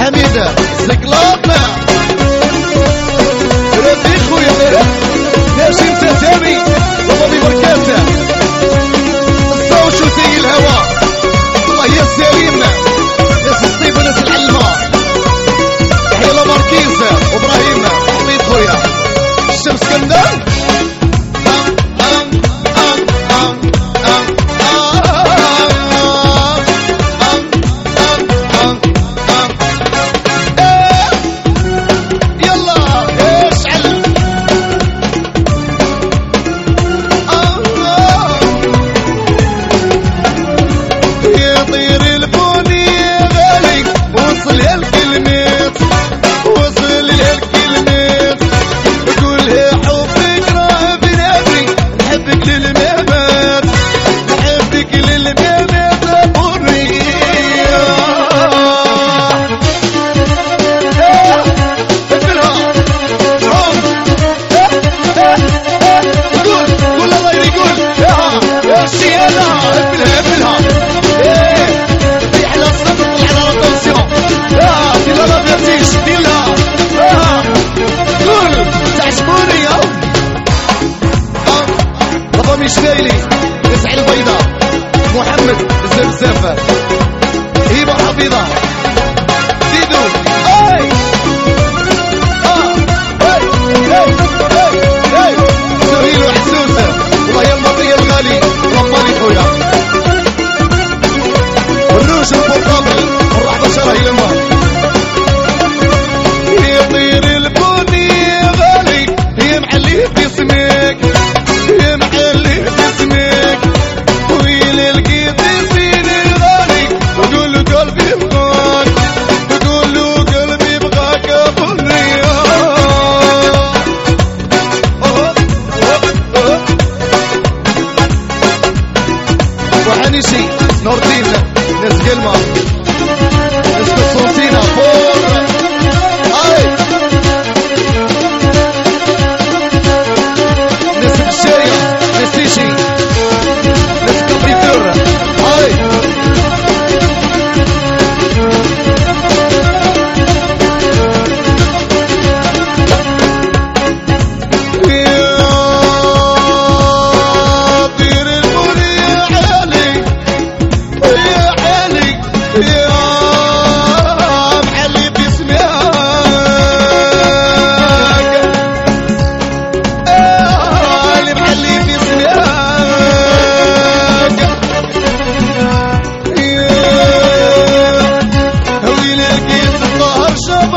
حميدة زقلاطنا ربي خويا ناشي تتامي وضبي بركاته الصوش وسي الهوا الله يا السليم ناس الصيف وناس العلمة تحية لماركيزة وابراهيم حميد خويا الشمس كندان مشليلي يسعى البيضاء محمد الزفزافة هيبة حفيظة ديدو اي سهيل وحسوسة والله يا المطية الغالي رمالي خويا والروش البورتابل والرحبة شرهي لما يطير البني غالي هي محلي في سميك هي محلي اسمك طويل القديسين غالي وقول له قلبي بغاك وقول له قلبي بغاك ابو الرياض وحنيشي نور الدين ناس كلمة ناس قصوصينا فوق ناس بالشاية نسيشي ناس كابريتور هاي يا طير البني يا حالي يا حالي يا محلي باسمك اللي محلي باسمك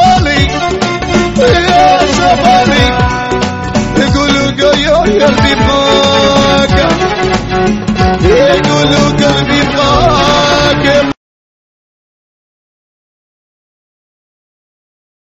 شبالي يا شبالي يقولوا قيا يا قلبي